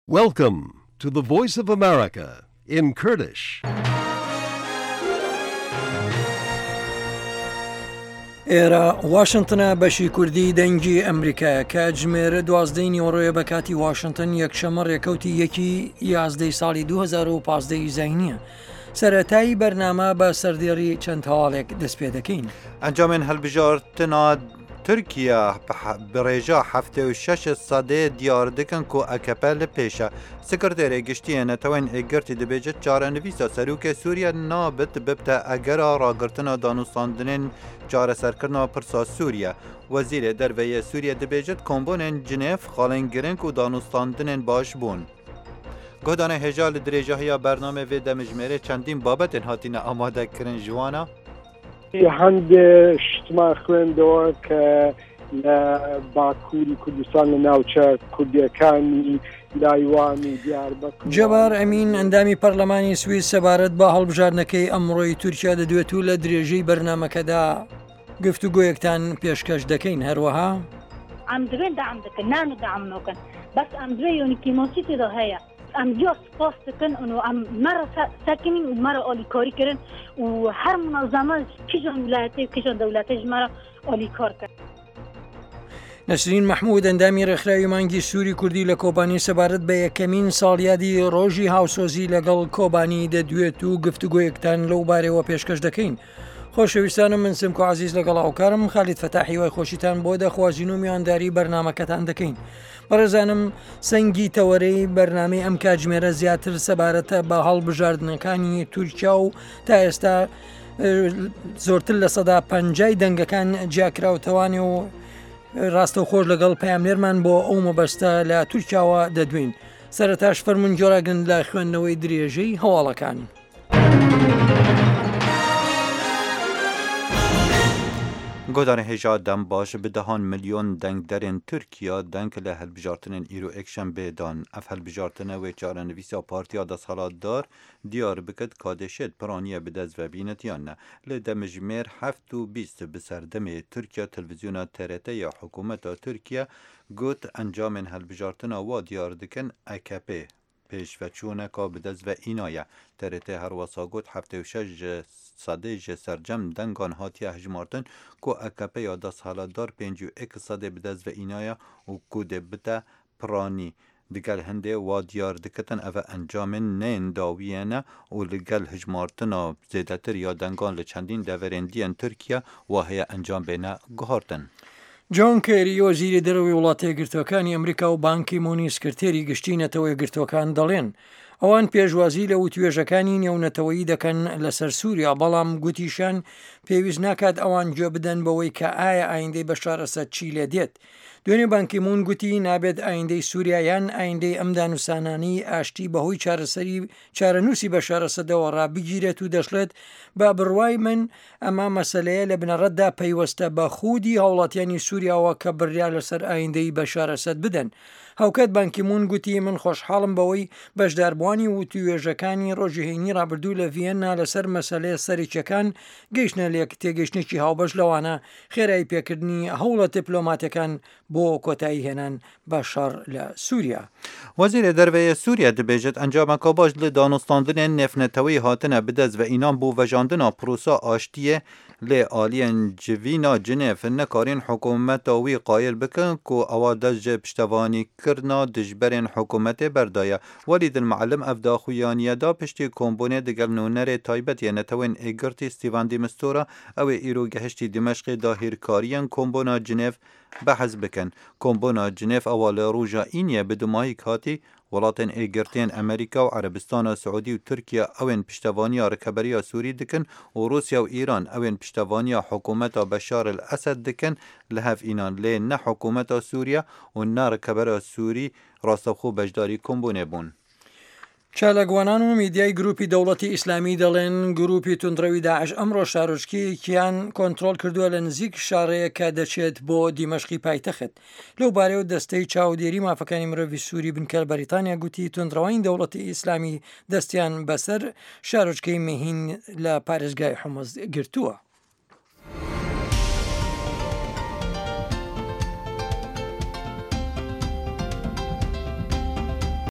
Welcome to the Voice of America in Kurdish. ئێرە واشنتنە بەشی کوردی دەنگی ئەمریکا کاتژمێرە 12 نیوەڕۆیە بە کاتی واشنتن یەکشەمە ڕێکەوتی 11 ساڵی 2015 زەینیە. سەرەتایی بەرنامە بە سەردێڕی چەند هەواڵێک دەست پێ دەکەین. ئەنجامێن هەڵبژارتنا تورکیا برێژە 76 سادەیە دیار دکن کو ئەکەپە لە پێشە سکرتێرە گشتیە نەتەوەین ئێگرتی دەبێجێت چارەنویسە سەرروکە سووریا نابێت ببتە ئەگەرا ڕاگرتنە دانوستاندنên چارەسەرکردنەوە پرسا سووریا وەزیرێ دەربەیە سووریا دەبێجێت کۆمبۆنên جنێف خاڵێنگرنگ و دانوستاندنên باش بوون. گۆدانە هێژا لە درێژەهەیە بەرنامە وێ دەمژمێرە چەندین بابەتێن هاتینە ئامادەکردن جوانە هەندێک شتمان خوێندەوە کە لە باکووری کوردستان لە ناوچە کوردیەکانی لایوان و دیاربەکر جەبار ئەمین ئەندامی پەرلەمانی سویس سەبارەت بە هەڵبژاردنەکەی ئەمڕۆی تورکیا دەدوێت و لە درێژەی بەرنامەکەدا گفتوگۆیەکتان پێشکەش دەکەین هەروەها ئەم دوێن دەعم دەکەن نان و دەعمنەکەن بەس ئەم دوێ یۆنیکی مۆسیقیدا هەیە ئەم جۆ سپاس دەکەن و ئەم مەرە ساکنین و مەرە ئۆلیکۆری کردن و هەر منەظەمە کیژان ویلایەتەی و کیژان دەوڵەتەی ژمارە ئۆلیکۆر کرد. نەسرین مەحموود ئەندامی ڕێکخراوی مانگی سووری کوردی لە کۆبانی سەبارەت بە یەکەمین ساڵیادی ڕۆژی هاوسۆزی لەگەڵ کۆبانی دەدوێت و گفتوگۆیەکتان لەو بارەوە پێشکەش دەکەین. خۆشەویستانم من سمکۆ عزیز لەگەڵ ئاوکارم خالید فەتاحی وای خۆشیتان بۆ دەخوازین و میوانداری بەرنامەکەتان دەکەین. بەڕێزانم سەنگی تەوەرەی بەرنامەی ئەم کاتژمێرە زیاتر سەبارەتە بە هەڵبژاردنەکانی تورکیا و تا ئێستا زۆرتر لە 150 دەنگەکان جیاکراوتەوانێ و ڕاستەوخۆش لەگەڵ پەیامنێرمان بۆ ئەو مەبەستە لە تورکیاوە دەدوین. سەرەتاش فەرمونجۆراگن لە خوێندنەوەی درێژەی هەواڵەکان. گۆدانە هێژا دەم باش بدەهان ملیۆن دەنگدەرێن تورکیا دەنگ لە هەلبژارتنên îro ekşembe dan ev hevbijارtine wê çarenivîsa Partiya Desthilatdar diyar bikit kadêşêt piraniye bi dest vebînetiyan ne li demijmêr 20 bi serdemê Tirkiya televizyona TRT ya hikûmeta Tirkiye got encamên hevbijartina wa diyar dikin AKP pêşveçûneka bi dest ve înaya TRT her wesa got 76 sadê ji sercem dengan hatiye hejmartin ku AKP ya Desthilatdar 51 sadê bi dest ve înaya û ku dê bite piranî digel hindê wa diyar dikitin ev encamên neyên dawiyê ne û li gel hejmartina zêdetir ya dengan li çendîn deverên diyên Tirkiye wa heye encambêne guhartin. جۆن کێری وەزیری دەرەوەی وڵاتە یەکگرتوەکانی ئەمریکا و بانکی مۆنی سکرتێری گشتینەتەوە یەکگرتوەکان دەڵێن ئەوان پێشوازی لە وتوێژەکانی نێونەتەوەیی دەکەن لەسەر سووریا بەڵام گوتیشان پێویست ناکات ئەوان گوێ بدەن بەوەی کە ئایا ئایندەی بەشار ئەسەد چی لێ دێت. دوێنێ بانکی مون گوتی نابێت ئایندەی سووریا یان ئایندەی ئەم دانووسانانی ئاشتی بەهۆی چارەنووسی بەشار ئەسەدەوە ڕابگیرێت و دەشڵێت بە بڕوای من ئەمە مەسەلەیە لە بنەڕەتدا پەیوەستە بە خودی هاوڵاتیانی سووریاوە کە بڕیار لەسەر ئایندەی بەشار ئەسەد بدەن. هەوکەت بانکی مون گوتی من خۆشحاڵم بەوەی بەشداربووانی وتوێژەکانی ڕۆژی هەینی ڕابردوو لە ڤیەننا لەسەر مەسەلەیە سەرچیەکان گەیشتنە لێک تێگەشتێکی هاوبەش لەوانە خێرایی پێکردنی هەوڵە دیپلۆماتەکان بۆ کۆتایی هێنان بەشار لە سووریا. وەزیرە دەربەیە سووریا دەبێژێت ئەنجامەکە باش لە دانوستاندنên نێفنەتەوەی هاتنە بدەست و ئینان بۆ vejandina پرۆسا ئاشتیە lê aliyên civîna Cinêf nekarîn hikûmeta wî qayîl bikin ku ewa dest ji piştevanîkirina dijberên hikûmetê berdaye. Welî Dilmeallim ev daxuyaniye da piştî kombûnê digel nûnerê taybet yê netewên êgirtî Stîvan de Mistura ew ê îro gehiştî Dimeshqê da hêrkariyên kombûna Cinêv behez bikin. Kombûna Cinêv ewa li rûja înye bi dimahîk hatî وڵاتên êgirtiyên Amerîka û Erebistana Siûdî û Tirkiye ewên piştevaniya Rêkeberiya Sûrî dikin û Rûsya û Îran ewên piştevaniya hikûmeta Beşar el-Esed dikin li hev înan lê ne hikûmeta Sûriya û ne Rêkeberiya Sûrî rastexû beşdarî kombûnê bûn. چالەگوانان و میدیای گروپی دەوڵەتی ئیسلامی دەڵێن گروپی توندڕەوی داعش ئەمڕۆ شارۆچکەیەکیان کۆنتڕۆل کردووە لە نزیک شارەیە کە دەچێت بۆ دیمەشقی پایتەخت. لەو بارەوە دەستەی چاودێری مافەکانی مرۆڤی سووری بنکەر بەریتانیا گوتی توندڕەوەی دەوڵەتی ئیسلامی دەستیان بەسەر شارۆچکەی مەهین لە پارێزگای حومەز گرتووە.